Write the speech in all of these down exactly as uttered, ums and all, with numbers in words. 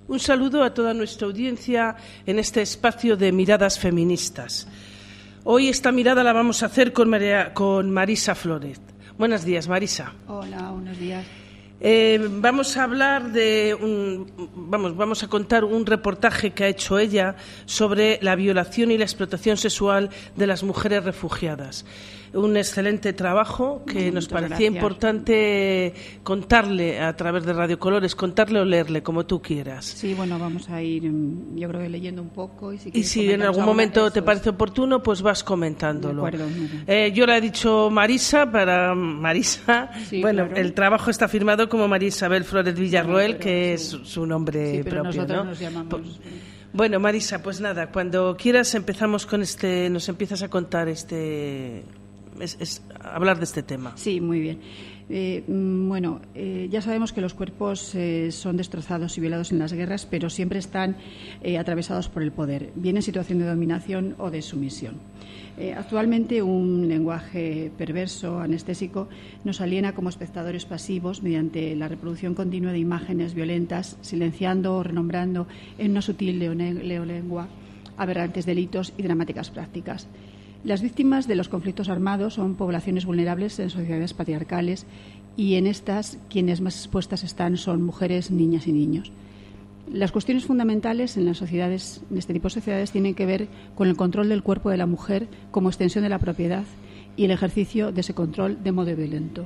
Un saludo a toda nuestra audiencia en este espacio de miradas feministas. Hoy esta mirada la vamos a hacer con, María, con Marisa Flores. Buenos días, Marisa. Hola, buenos días. Eh, vamos a hablar de un, vamos, vamos a contar un reportaje que ha hecho ella sobre la violación y la explotación sexual de las mujeres refugiadas. Un excelente trabajo que Muchas nos parecía gracias. importante contarle a través de Radio Colores, contarle o leerle, como tú quieras. Sí, bueno, vamos a ir, yo creo que leyendo un poco. Y si, Y si en algún momento te parece oportuno, pues vas comentándolo. De acuerdo. Eh, yo le he dicho Marisa para Marisa. Sí, bueno, claro. el trabajo está firmado como María Isabel Flores Villarroel, Bueno, pero que sí. es su nombre Sí, pero propio, nosotros ¿no? nos llamamos... Po- Bueno, Marisa, pues nada, cuando quieras empezamos con este, nos empiezas a contar este, es, es hablar de este tema. Sí, muy bien. Eh, mm, bueno, eh, ya sabemos que los cuerpos eh, son destrozados y violados en las guerras, pero siempre están eh, atravesados por el poder, bien en situación de dominación o de sumisión. Eh, actualmente, un lenguaje perverso, anestésico, nos aliena como espectadores pasivos mediante la reproducción continua de imágenes violentas, silenciando o renombrando en una sutil leone- leolengua aberrantes delitos y dramáticas prácticas. Las víctimas de los conflictos armados son poblaciones vulnerables en sociedades patriarcales y en estas quienes más expuestas están son mujeres, niñas y niños. Las cuestiones fundamentales en las sociedades, en este tipo de sociedades, tienen que ver con el control del cuerpo de la mujer como extensión de la propiedad y el ejercicio de ese control de modo violento.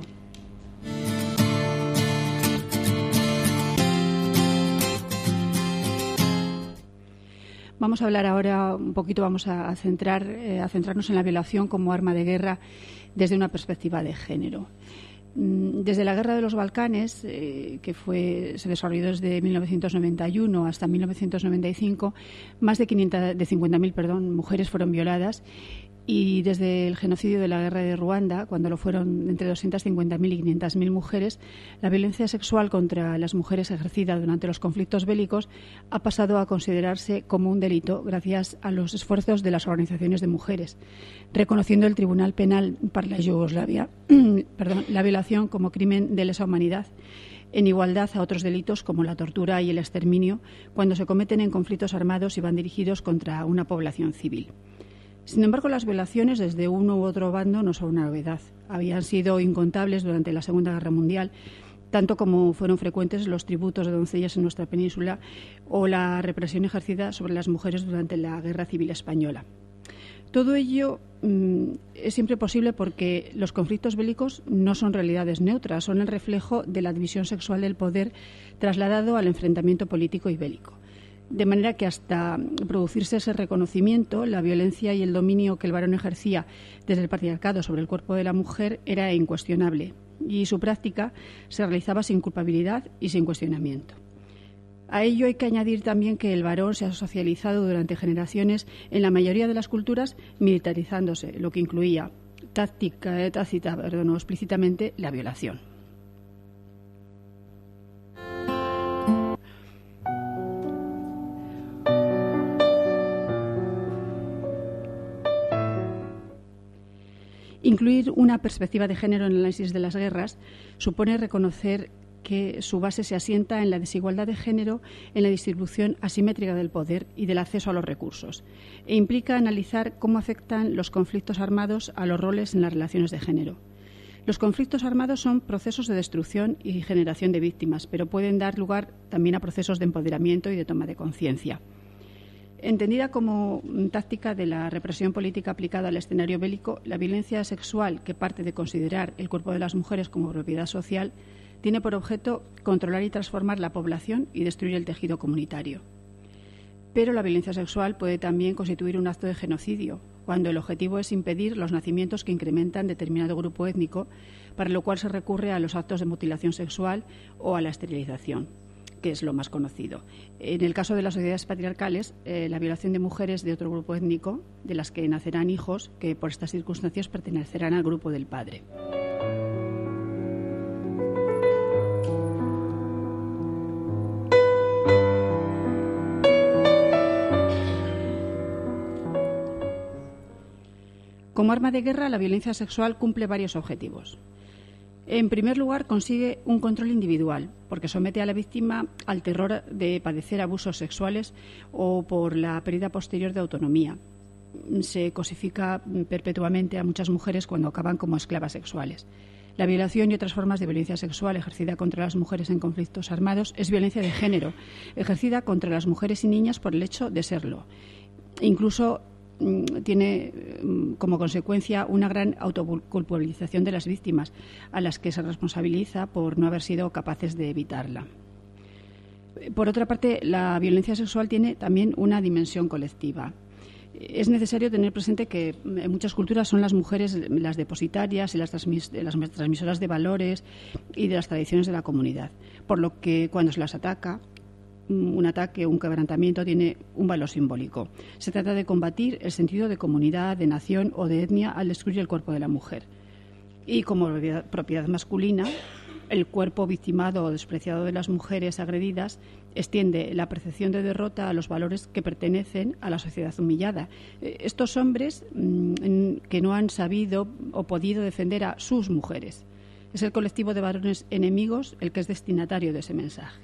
Vamos a hablar ahora un poquito, vamos a centrar, eh, a centrarnos en la violación como arma de guerra desde una perspectiva de género. Mm, Desde la Guerra de los Balcanes, eh, que fue, se desarrolló desde mil novecientos noventa y uno hasta mil novecientos noventa y cinco, más de, quinientas, de cincuenta mil perdón, mujeres fueron violadas. Y desde el genocidio de la guerra de Ruanda, cuando lo fueron entre doscientas cincuenta mil y quinientas mil mujeres, la violencia sexual contra las mujeres ejercida durante los conflictos bélicos ha pasado a considerarse como un delito gracias a los esfuerzos de las organizaciones de mujeres, reconociendo el Tribunal Penal para la Yugoslavia perdón, la violación como crimen de lesa humanidad, en igualdad a otros delitos como la tortura y el exterminio, cuando se cometen en conflictos armados y van dirigidos contra una población civil. Sin embargo, las violaciones desde uno u otro bando no son una novedad. Habían sido incontables durante la Segunda Guerra Mundial, tanto como fueron frecuentes los tributos de doncellas en nuestra península o la represión ejercida sobre las mujeres durante la Guerra Civil Española. Todo ello mmm, es siempre posible porque los conflictos bélicos no son realidades neutras, son el reflejo de la división sexual del poder trasladado al enfrentamiento político y bélico. De manera que hasta producirse ese reconocimiento, la violencia y el dominio que el varón ejercía desde el patriarcado sobre el cuerpo de la mujer era incuestionable y su práctica se realizaba sin culpabilidad y sin cuestionamiento. A ello hay que añadir también que el varón se ha socializado durante generaciones en la mayoría de las culturas militarizándose, lo que incluía táctica, tácita perdón, o explícitamente la violación. Incluir una perspectiva de género en el análisis de las guerras supone reconocer que su base se asienta en la desigualdad de género en la distribución asimétrica del poder y del acceso a los recursos, e implica analizar cómo afectan los conflictos armados a los roles en las relaciones de género. Los conflictos armados son procesos de destrucción y generación de víctimas, pero pueden dar lugar también a procesos de empoderamiento y de toma de conciencia. Entendida como táctica de la represión política aplicada al escenario bélico, la violencia sexual, que parte de considerar el cuerpo de las mujeres como propiedad social, tiene por objeto controlar y transformar la población y destruir el tejido comunitario. Pero la violencia sexual puede también constituir un acto de genocidio, cuando el objetivo es impedir los nacimientos que incrementan determinado grupo étnico, para lo cual se recurre a los actos de mutilación sexual o a la esterilización, que es lo más conocido. En el caso de las sociedades patriarcales, eh, la violación de mujeres de otro grupo étnico, de las que nacerán hijos que por estas circunstancias pertenecerán al grupo del padre. Como arma de guerra, la violencia sexual cumple varios objetivos. En primer lugar, consigue un control individual, porque somete a la víctima al terror de padecer abusos sexuales o por la pérdida posterior de autonomía. Se cosifica perpetuamente a muchas mujeres cuando acaban como esclavas sexuales. La violación y otras formas de violencia sexual ejercida contra las mujeres en conflictos armados es violencia de género, ejercida contra las mujeres y niñas por el hecho de serlo. Incluso tiene como consecuencia una gran autoculpabilización de las víctimas, a las que se responsabiliza por no haber sido capaces de evitarla. Por otra parte, la violencia sexual tiene también una dimensión colectiva. Es necesario tener presente que en muchas culturas son las mujeres las depositarias y las, transmis- las transmisoras de valores y de las tradiciones de la comunidad, por lo que cuando se las ataca, un ataque o un quebrantamiento tiene un valor simbólico. Se trata de combatir el sentido de comunidad, de nación o de etnia al destruir el cuerpo de la mujer. Y como propiedad masculina, el cuerpo victimado o despreciado de las mujeres agredidas extiende la percepción de derrota a los valores que pertenecen a la sociedad humillada. Estos hombres mmm, que no han sabido o podido defender a sus mujeres. Es el colectivo de varones enemigos el que es destinatario de ese mensaje.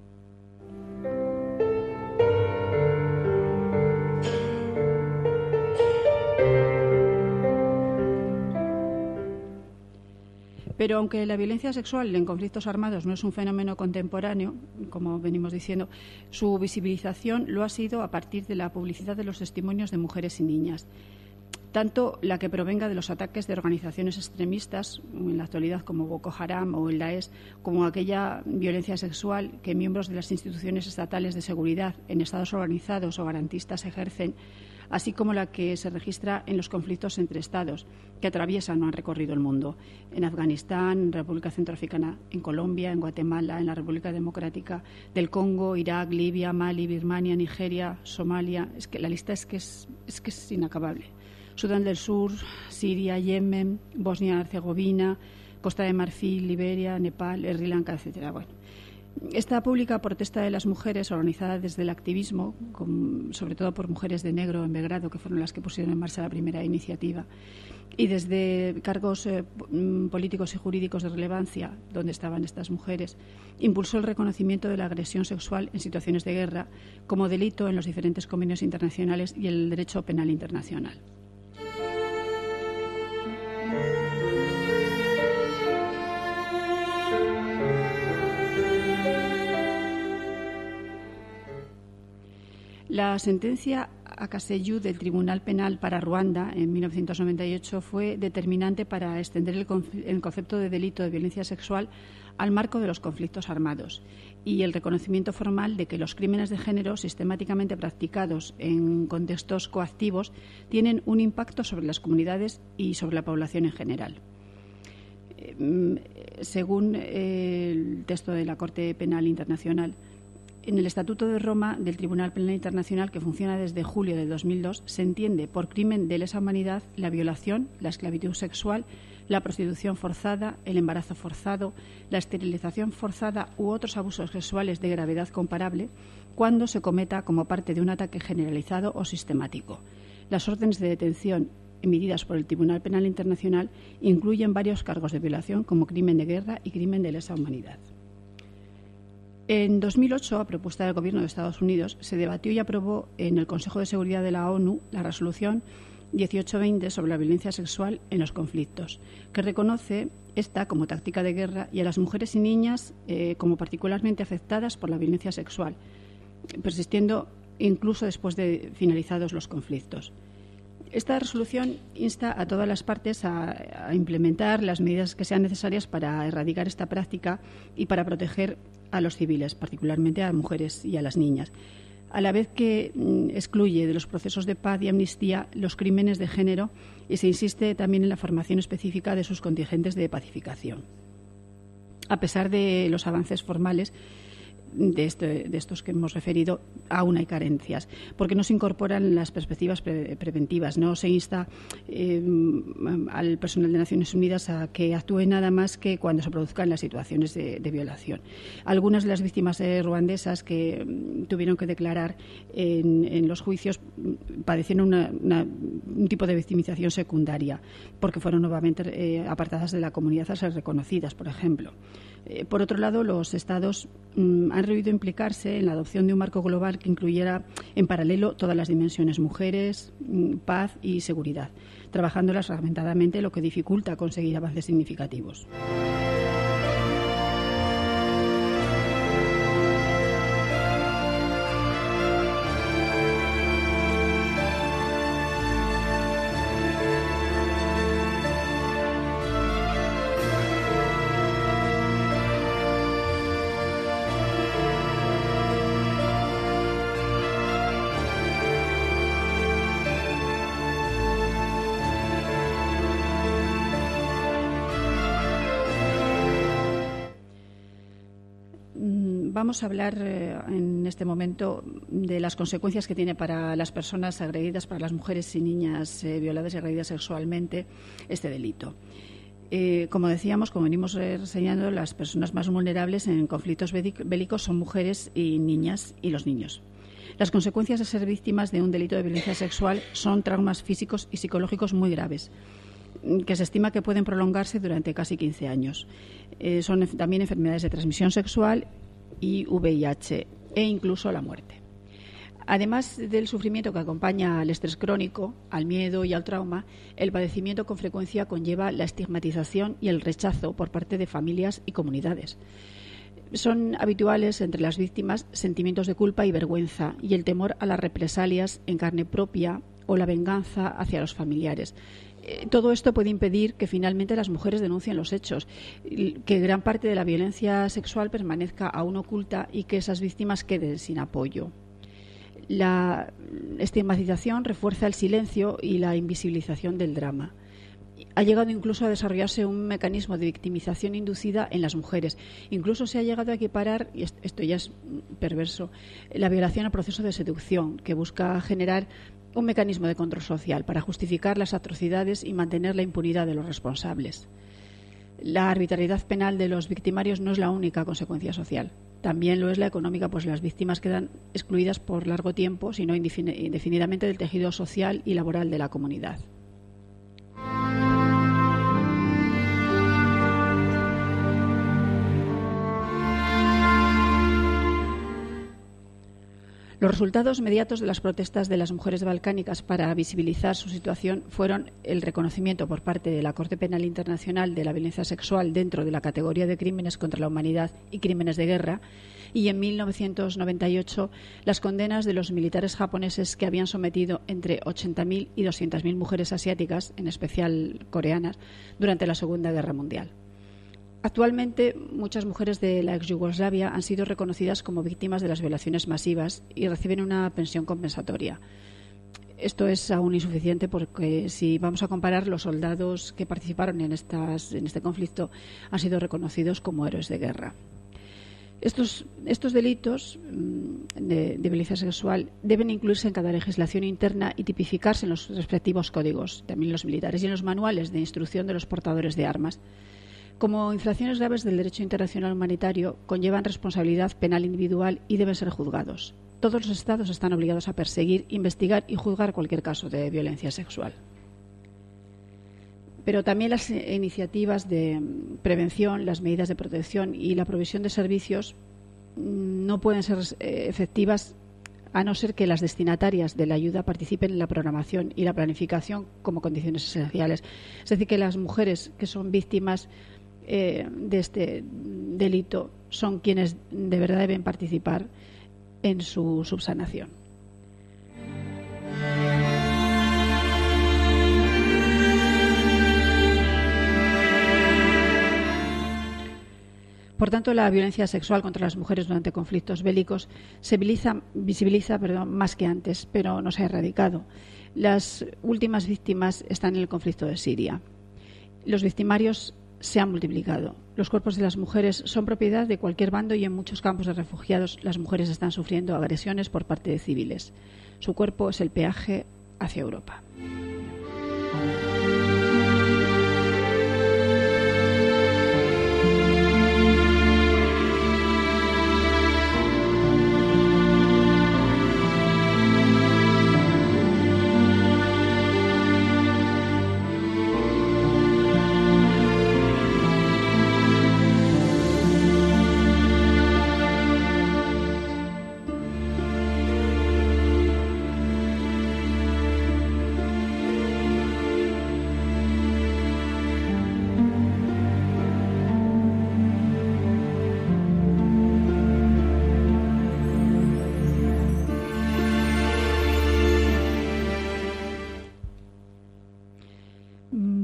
Pero aunque la violencia sexual en conflictos armados no es un fenómeno contemporáneo, como venimos diciendo, su visibilización lo ha sido a partir de la publicidad de los testimonios de mujeres y niñas. Tanto la que provenga de los ataques de organizaciones extremistas, en la actualidad como Boko Haram o el Daesh, como aquella violencia sexual que miembros de las instituciones estatales de seguridad en estados organizados o garantistas ejercen, así como la que se registra en los conflictos entre estados que atraviesan o han recorrido el mundo, en Afganistán, en República Centroafricana, en Colombia, en Guatemala, en la República Democrática del Congo, Irak, Libia, Mali, Birmania, Nigeria, Somalia. Es que la lista es que es, es que es inacabable. Sudán del Sur, Siria, Yemen, Bosnia-Herzegovina, Costa de Marfil, Liberia, Nepal, Sri Lanka, etcétera. Bueno, esta pública protesta de las mujeres, organizada desde el activismo, con, sobre todo por mujeres de negro en Belgrado, que fueron las que pusieron en marcha la primera iniciativa, y desde cargos eh, políticos y jurídicos de relevancia, donde estaban estas mujeres, impulsó el reconocimiento de la agresión sexual en situaciones de guerra como delito en los diferentes convenios internacionales y el derecho penal internacional. La sentencia Akaseyu del Tribunal Penal para Ruanda en mil novecientos noventa y ocho fue determinante para extender el, el concepto de delito de violencia sexual al marco de los conflictos armados y el reconocimiento formal de que los crímenes de género sistemáticamente practicados en contextos coactivos tienen un impacto sobre las comunidades y sobre la población en general. Según el texto de la Corte Penal Internacional, en el Estatuto de Roma del Tribunal Penal Internacional, que funciona desde julio de dos mil dos, se entiende por crimen de lesa humanidad la violación, la esclavitud sexual, la prostitución forzada, el embarazo forzado, la esterilización forzada u otros abusos sexuales de gravedad comparable cuando se cometa como parte de un ataque generalizado o sistemático. Las órdenes de detención emitidas por el Tribunal Penal Internacional incluyen varios cargos de violación como crimen de guerra y crimen de lesa humanidad. En dos mil ocho, a propuesta del Gobierno de Estados Unidos, se debatió y aprobó en el Consejo de Seguridad de la ONU la resolución dieciocho veinte sobre la violencia sexual en los conflictos, que reconoce esta como táctica de guerra y a las mujeres y niñas eh, como particularmente afectadas por la violencia sexual, persistiendo incluso después de finalizados los conflictos. Esta resolución insta a todas las partes a, a implementar las medidas que sean necesarias para erradicar esta práctica y para proteger a los civiles, particularmente a las mujeres y a las niñas, a la vez que mm, excluye de los procesos de paz y amnistía los crímenes de género y se insiste también en la formación específica de sus contingentes de pacificación. A pesar de los avances formales de, este, de estos que hemos referido, aún hay carencias, porque no se incorporan las perspectivas pre preventivas, no se insta eh, al personal de Naciones Unidas a que actúe nada más que cuando se produzcan las situaciones de, de violación. Algunas de las víctimas eh, ruandesas que tuvieron que declarar en, en los juicios padecieron una, una un tipo de victimización secundaria, porque fueron nuevamente eh, apartadas de la comunidad a ser reconocidas, por ejemplo. Eh, por otro lado, los Estados mm, han debido implicarse en la adopción de un marco global que incluyera en paralelo todas las dimensiones mujeres, mm, paz y seguridad, trabajándolas fragmentadamente, lo que dificulta conseguir avances significativos. Vamos a hablar eh, en este momento de las consecuencias que tiene para las personas agredidas, para las mujeres y niñas eh, violadas y agredidas sexualmente, este delito. Eh, como decíamos, como venimos reseñando, las personas más vulnerables en conflictos bélicos son mujeres y niñas y los niños. Las consecuencias de ser víctimas de un delito de violencia sexual son traumas físicos y psicológicos muy graves, que se estima que pueden prolongarse durante casi quince años. Eh, son también enfermedades de transmisión sexual y V I H e incluso la muerte. Además del sufrimiento que acompaña al estrés crónico, al miedo y al trauma, el padecimiento con frecuencia conlleva la estigmatización y el rechazo por parte de familias y comunidades. Son habituales entre las víctimas sentimientos de culpa y vergüenza y el temor a las represalias en carne propia o la venganza hacia los familiares. Todo esto puede impedir que finalmente las mujeres denuncien los hechos, que gran parte de la violencia sexual permanezca aún oculta y que esas víctimas queden sin apoyo. La estigmatización refuerza el silencio y la invisibilización del drama. Ha llegado incluso a desarrollarse un mecanismo de victimización inducida en las mujeres. Incluso se ha llegado a equiparar, y esto ya es perverso, la violación al proceso de seducción, que busca generar un mecanismo de control social para justificar las atrocidades y mantener la impunidad de los responsables. La arbitrariedad penal de los victimarios no es la única consecuencia social. También lo es la económica, pues las víctimas quedan excluidas por largo tiempo, si no indefinidamente, del tejido social y laboral de la comunidad. Los resultados inmediatos de las protestas de las mujeres balcánicas para visibilizar su situación fueron el reconocimiento por parte de la Corte Penal Internacional de la violencia sexual dentro de la categoría de crímenes contra la humanidad y crímenes de guerra, y en mil novecientos noventa y ocho las condenas de los militares japoneses que habían sometido entre ochenta mil y doscientas mil mujeres asiáticas, en especial coreanas, durante la Segunda Guerra Mundial. Actualmente, muchas mujeres de la ex Yugoslavia han sido reconocidas como víctimas de las violaciones masivas y reciben una pensión compensatoria. Esto es aún insuficiente porque, si vamos a comparar, los soldados que participaron en, estas, en este conflicto han sido reconocidos como héroes de guerra. Estos, estos delitos de, de violencia sexual deben incluirse en cada legislación interna y tipificarse en los respectivos códigos, también los militares, y en los manuales de instrucción de los portadores de armas. Como infracciones graves del derecho internacional humanitario, conllevan responsabilidad penal individual y deben ser juzgados. Todos los Estados están obligados a perseguir, investigar y juzgar cualquier caso de violencia sexual. Pero también las iniciativas de prevención, las medidas de protección y la provisión de servicios no pueden ser efectivas a no ser que las destinatarias de la ayuda participen en la programación y la planificación como condiciones esenciales. Es decir, que las mujeres que son víctimas eh, de este delito son quienes de verdad deben participar en su subsanación. Por tanto, la violencia sexual contra las mujeres durante conflictos bélicos se visibiliza, visibiliza perdón, más que antes, pero no se ha erradicado. Las últimas víctimas están en el conflicto de Siria. Los victimarios se han multiplicado. Los cuerpos de las mujeres son propiedad de cualquier bando y en muchos campos de refugiados las mujeres están sufriendo agresiones por parte de civiles. Su cuerpo es el peaje hacia Europa.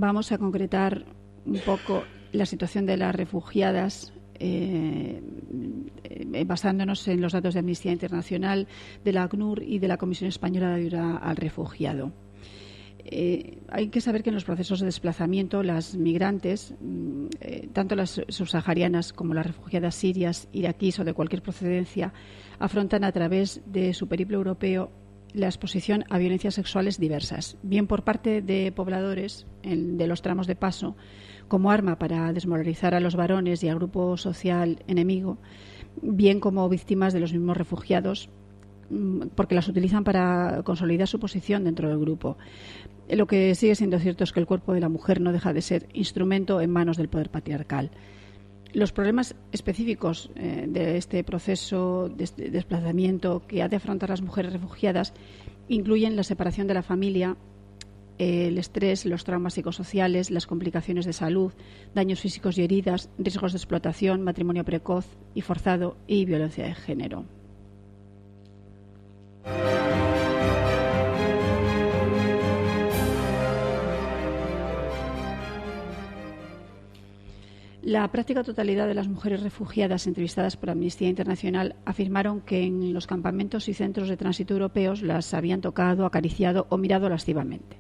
vamos a concretar un poco la situación de las refugiadas eh, eh, basándonos en los datos de Amnistía Internacional, de la ACNUR y de la Comisión Española de Ayuda al Refugiado. Eh, hay que saber que en los procesos de desplazamiento las migrantes, eh, tanto las subsaharianas como las refugiadas sirias, iraquíes o de cualquier procedencia, afrontan a través de su periplo europeo la exposición a violencias sexuales diversas, bien por parte de pobladores en, de los tramos de paso, como arma para desmoralizar a los varones y al grupo social enemigo, bien como víctimas de los mismos refugiados, porque las utilizan para consolidar su posición dentro del grupo. Lo que sigue siendo cierto es que el cuerpo de la mujer no deja de ser instrumento en manos del poder patriarcal. Los problemas específicos eh, de este proceso de este desplazamiento que ha de afrontar las mujeres refugiadas incluyen la separación de la familia, eh, el estrés, los traumas psicosociales, las complicaciones de salud, daños físicos y heridas, riesgos de explotación, matrimonio precoz y forzado y violencia de género. La práctica totalidad de las mujeres refugiadas entrevistadas por Amnistía Internacional afirmaron que en los campamentos y centros de tránsito europeos las habían tocado, acariciado o mirado lascivamente.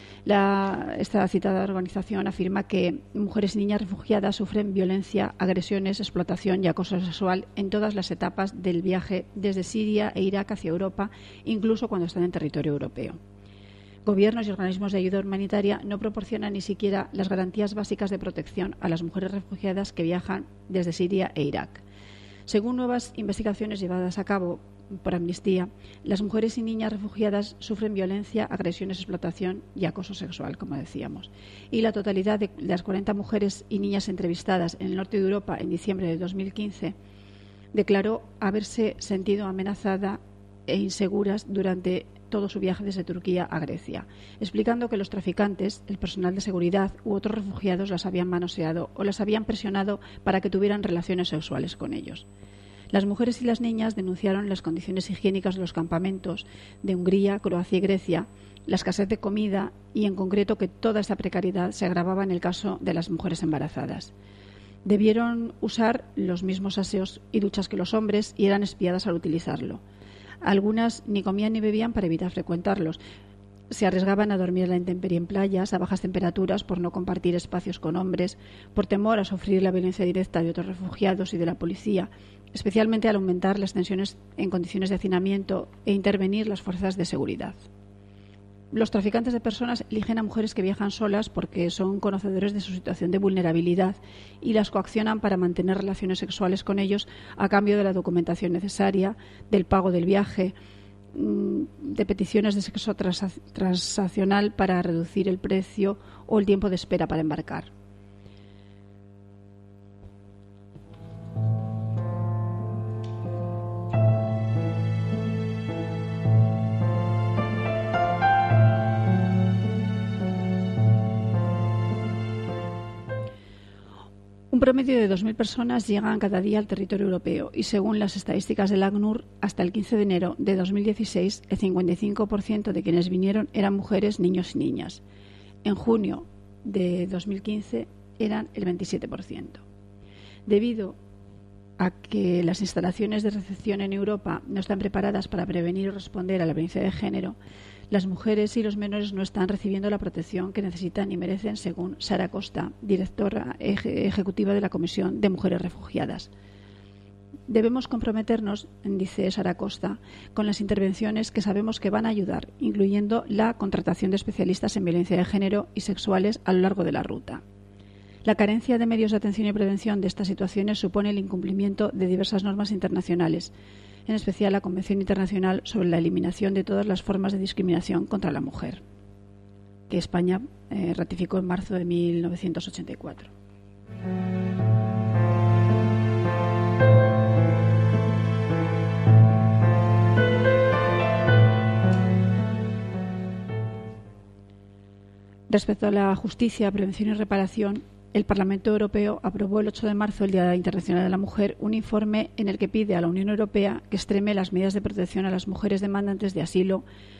La, esta citada organización afirma que mujeres y niñas refugiadas sufren violencia, agresiones, explotación y acoso sexual en todas las etapas del viaje desde Siria e Irak hacia Europa, incluso cuando están en territorio europeo. Gobiernos y organismos de ayuda humanitaria no proporcionan ni siquiera las garantías básicas de protección a las mujeres refugiadas que viajan desde Siria e Irak. Según nuevas investigaciones llevadas a cabo por Amnistía, las mujeres y niñas refugiadas sufren violencia, agresiones, explotación y acoso sexual, como decíamos. Y la totalidad de las cuarenta mujeres y niñas entrevistadas en el norte de Europa en diciembre de dos mil quince declaró haberse sentido amenazada e inseguras durante todo su viaje desde Turquía a Grecia, explicando que los traficantes, el personal de seguridad u otros refugiados las habían manoseado o las habían presionado para que tuvieran relaciones sexuales con ellos. Las mujeres y las niñas denunciaron las condiciones higiénicas de los campamentos de Hungría, Croacia y Grecia, la escasez de comida y, en concreto, que toda esta precariedad se agravaba en el caso de las mujeres embarazadas. Debieron usar los mismos aseos y duchas que los hombres y eran espiadas al utilizarlo. Algunas ni comían ni bebían para evitar frecuentarlos. Se arriesgaban a dormir a la intemperie en playas, a bajas temperaturas, por no compartir espacios con hombres, por temor a sufrir la violencia directa de otros refugiados y de la policía, especialmente al aumentar las tensiones en condiciones de hacinamiento e intervenir las fuerzas de seguridad. Los traficantes de personas eligen a mujeres que viajan solas porque son conocedores de su situación de vulnerabilidad y las coaccionan para mantener relaciones sexuales con ellos a cambio de la documentación necesaria, del pago del viaje, de peticiones de sexo transaccional para reducir el precio o el tiempo de espera para embarcar. Un promedio de dos mil personas llegan cada día al territorio europeo y, según las estadísticas del ACNUR, hasta el quince de enero de dos mil dieciséis, el cincuenta y cinco por ciento de quienes vinieron eran mujeres, niños y niñas. En junio de dos mil quince eran el veintisiete por ciento. Debido a que las instalaciones de recepción en Europa no están preparadas para prevenir o responder a la violencia de género, las mujeres y los menores no están recibiendo la protección que necesitan y merecen, según Sara Costa, directora eje- ejecutiva de la Comisión de Mujeres Refugiadas. Debemos comprometernos, dice Sara Costa, con las intervenciones que sabemos que van a ayudar, incluyendo la contratación de especialistas en violencia de género y sexuales a lo largo de la ruta. La carencia de medios de atención y prevención de estas situaciones supone el incumplimiento de diversas normas internacionales, en especial la Convención Internacional sobre la Eliminación de todas las formas de discriminación contra la mujer, que España eh, ratificó en marzo de mil novecientos ochenta y cuatro. Respecto a la justicia, prevención y reparación, el Parlamento Europeo aprobó el ocho de marzo, el Día Internacional de la Mujer, un informe en el que pide a la Unión Europea que extreme las medidas de protección a las mujeres demandantes de asilo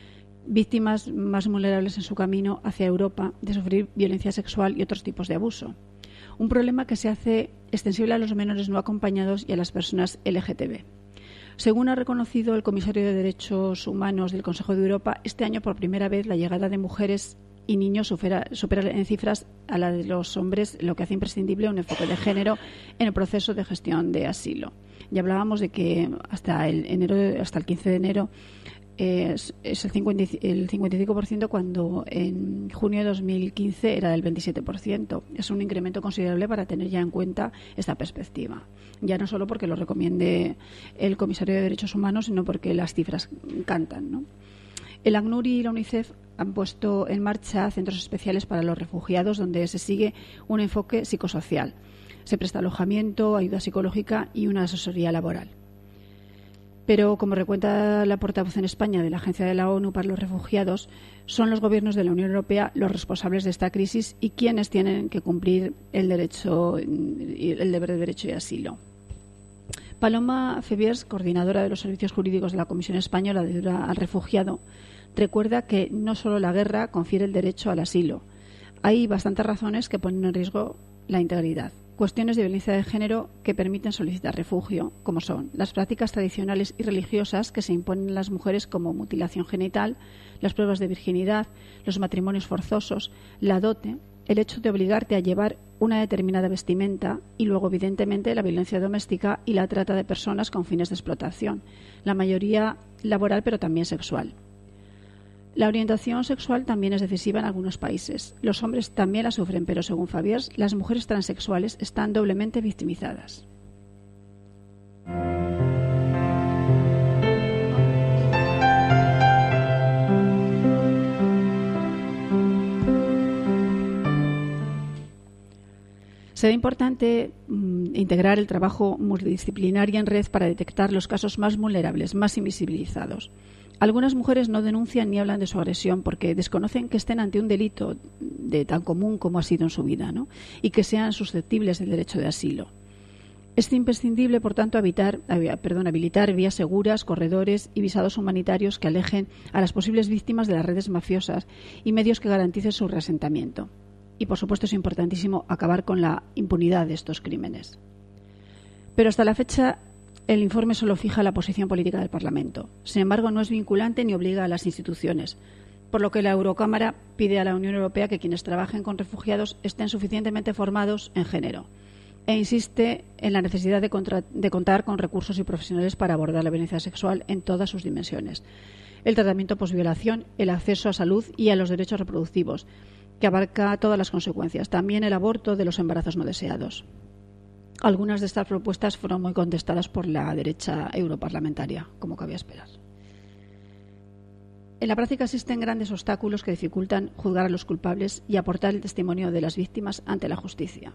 víctimas más vulnerables en su camino hacia Europa de sufrir violencia sexual y otros tipos de abuso. Un problema que se hace extensible a los menores no acompañados y a las personas L G T B. Según ha reconocido el comisario de Derechos Humanos del Consejo de Europa, este año por primera vez la llegada de mujeres y niños supera, supera en cifras a la de los hombres, lo que hace imprescindible un enfoque de género en el proceso de gestión de asilo. Ya hablábamos de que hasta el, enero, hasta el quince de enero es, es el, cincuenta, el cincuenta y cinco por ciento, cuando en junio de dos mil quince era del veintisiete por ciento. Es un incremento considerable para tener ya en cuenta esta perspectiva. Ya no solo porque lo recomiende el comisario de Derechos Humanos, sino porque las cifras cantan, ¿no? El ACNUR y la UNICEF han puesto en marcha centros especiales para los refugiados donde se sigue un enfoque psicosocial. Se presta alojamiento, ayuda psicológica y una asesoría laboral. Pero, como recuenta la portavoz en España de la Agencia de la ONU para los Refugiados, son los gobiernos de la Unión Europea los responsables de esta crisis y quienes tienen que cumplir el derecho, el deber de derecho y asilo. Paloma Febiers, coordinadora de los servicios jurídicos de la Comisión Española de Ayuda al Refugiado, recuerda que no solo la guerra confiere el derecho al asilo. Hay bastantes razones que ponen en riesgo la integridad. Cuestiones de violencia de género que permiten solicitar refugio, como son las prácticas tradicionales y religiosas que se imponen a las mujeres, como mutilación genital, las pruebas de virginidad, los matrimonios forzosos, la dote, el hecho de obligarte a llevar una determinada vestimenta y luego, evidentemente, la violencia doméstica y la trata de personas con fines de explotación, la mayoría laboral pero también sexual. La orientación sexual también es decisiva en algunos países. Los hombres también la sufren, pero según Fabiers, las mujeres transexuales están doblemente victimizadas. Será importante mm, integrar el trabajo multidisciplinario en red para detectar los casos más vulnerables, más invisibilizados. Algunas mujeres no denuncian ni hablan de su agresión porque desconocen que estén ante un delito de tan común como ha sido en su vida, ¿no? Y que sean susceptibles del derecho de asilo. Es imprescindible, por tanto, habitar, perdón, habilitar vías seguras, corredores y visados humanitarios que alejen a las posibles víctimas de las redes mafiosas y medios que garanticen su reasentamiento. Y, por supuesto, es importantísimo acabar con la impunidad de estos crímenes. Pero hasta la fecha, el informe solo fija la posición política del Parlamento. Sin embargo, no es vinculante ni obliga a las instituciones, por lo que la Eurocámara pide a la Unión Europea que quienes trabajen con refugiados estén suficientemente formados en género e insiste en la necesidad de, contra- de contar con recursos y profesionales para abordar la violencia sexual en todas sus dimensiones. El tratamiento posviolación, el acceso a salud y a los derechos reproductivos, que abarca todas las consecuencias, también el aborto de los embarazos no deseados. Algunas de estas propuestas fueron muy contestadas por la derecha europarlamentaria, como cabía esperar. En la práctica existen grandes obstáculos que dificultan juzgar a los culpables y aportar el testimonio de las víctimas ante la justicia.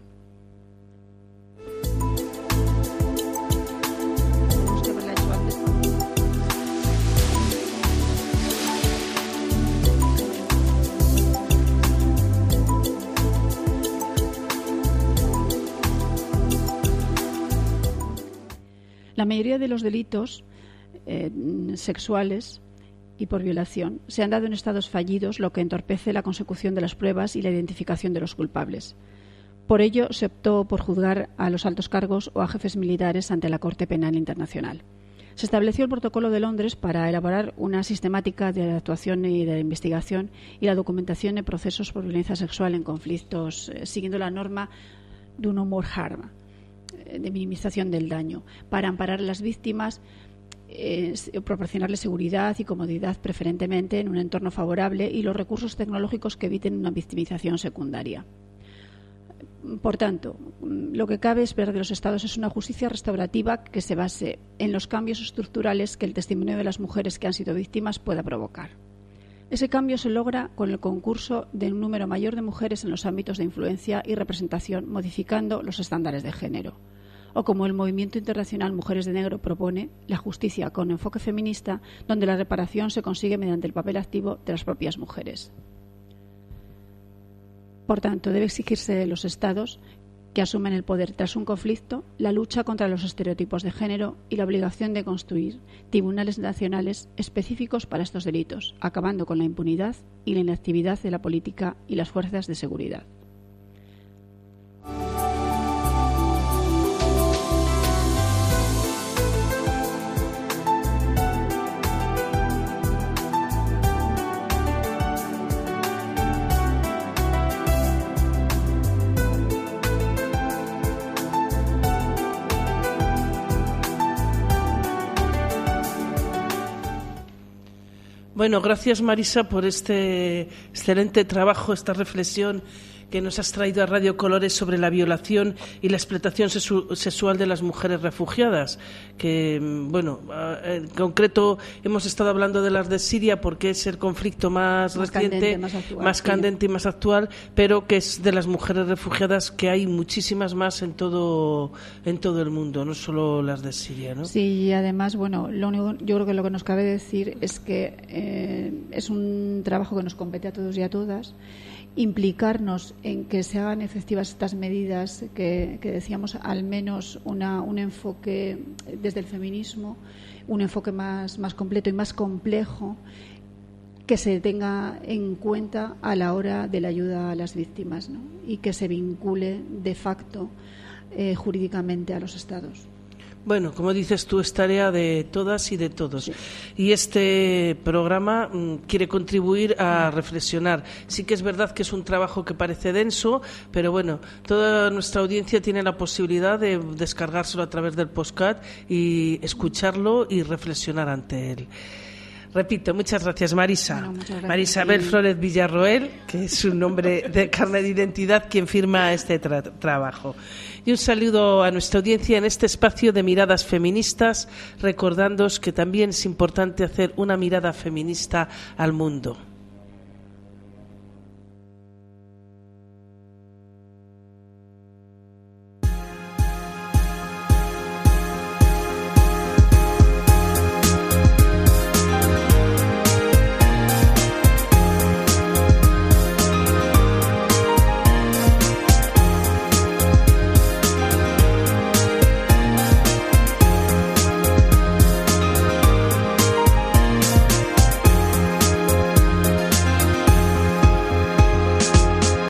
La mayoría de los delitos eh, sexuales y por violación se han dado en estados fallidos, lo que entorpece la consecución de las pruebas y la identificación de los culpables. Por ello, se optó por juzgar a los altos cargos o a jefes militares ante la Corte Penal Internacional. Se estableció el Protocolo de Londres para elaborar una sistemática de la actuación y de la investigación y la documentación de procesos por violencia sexual en conflictos, eh, siguiendo la norma Do No More Harm, de minimización del daño, para amparar a las víctimas, eh, proporcionarles seguridad y comodidad preferentemente en un entorno favorable y los recursos tecnológicos que eviten una victimización secundaria. Por tanto, lo que cabe esperar de los Estados es una justicia restaurativa que se base en los cambios estructurales que el testimonio de las mujeres que han sido víctimas pueda provocar. Ese cambio se logra con el concurso de un número mayor de mujeres en los ámbitos de influencia y representación, modificando los estándares de género. O como el movimiento internacional Mujeres de Negro propone, la justicia con enfoque feminista, donde la reparación se consigue mediante el papel activo de las propias mujeres. Por tanto, debe exigirse de los Estados que asumen el poder tras un conflicto, la lucha contra los estereotipos de género y la obligación de construir tribunales nacionales específicos para estos delitos, acabando con la impunidad y la inactividad de la política y las fuerzas de seguridad. Bueno, gracias Marisa por este excelente trabajo, esta reflexión que nos has traído a Radio Colores sobre la violación y la explotación sexu- sexual de las mujeres refugiadas. Que, bueno, en concreto hemos estado hablando de las de Siria porque es el conflicto más, más reciente, candente, más, actual, más sí. candente y más actual, pero que es de las mujeres refugiadas que hay muchísimas más en todo en todo el mundo, no solo las de Siria, ¿no? Sí, y además, bueno, lo único, yo creo que lo que nos cabe decir es que eh, es un trabajo que nos compete a todos y a todas. Implicarnos en que se hagan efectivas estas medidas que, que decíamos, al menos una, un enfoque desde el feminismo, un enfoque más, más completo y más complejo que se tenga en cuenta a la hora de la ayuda a las víctimas, ¿no? Y que se vincule de facto eh, jurídicamente a los Estados. Bueno, como dices tú, es tarea de todas y de todos. Sí. Y este programa mm, quiere contribuir a reflexionar. Sí que es verdad que es un trabajo que parece denso, pero bueno, toda nuestra audiencia tiene la posibilidad de descargárselo a través del podcast y escucharlo y reflexionar ante él. Repito, muchas gracias, Marisa. Bueno, muchas gracias. Marisabel Flores Villarroel, que es un nombre de carnet de identidad, quien firma este tra- trabajo. Y un saludo a nuestra audiencia en este espacio de miradas feministas, recordándoos que también es importante hacer una mirada feminista al mundo.